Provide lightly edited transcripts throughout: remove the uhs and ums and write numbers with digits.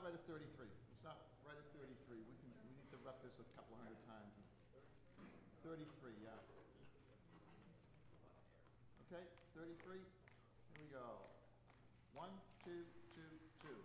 right at 33. Let's start right at 33. We need to rep this a couple hundred times. 33, yeah. Okay, 33. Here we go. 1, 2, 2, 2.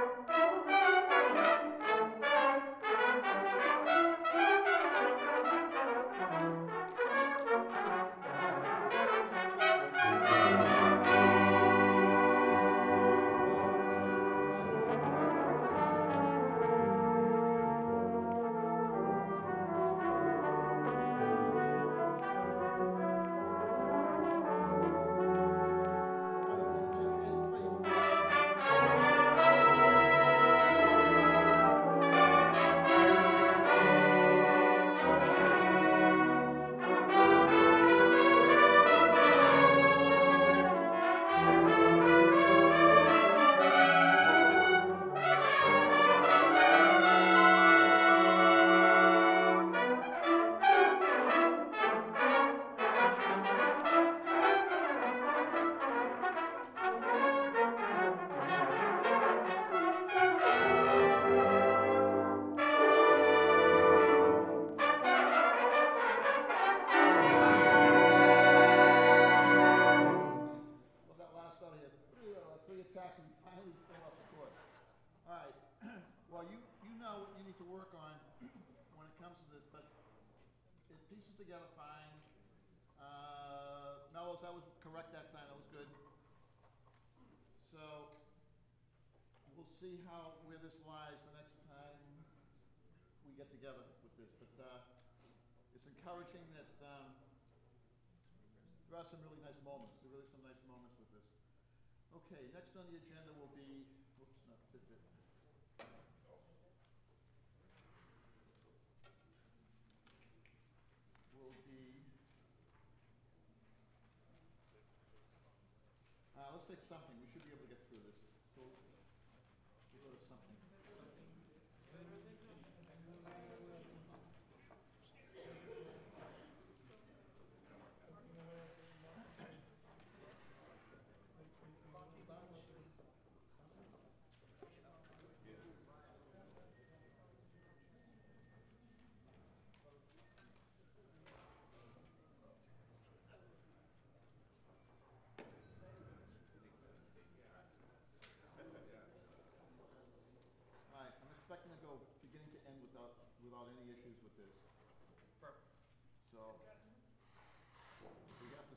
Together fine. Mellows, that was correct that time. That was good. So we'll see where this lies the next time we get together with this. But it's encouraging that there are some really nice moments. There are really some nice moments with this. Okay, next on the agenda will be. Whoops, not Fitbit. Will be. Let's take something. We should be able to get through this. So we'll go to something. Expecting to go beginning to end without any issues with this. Perfect. So we have to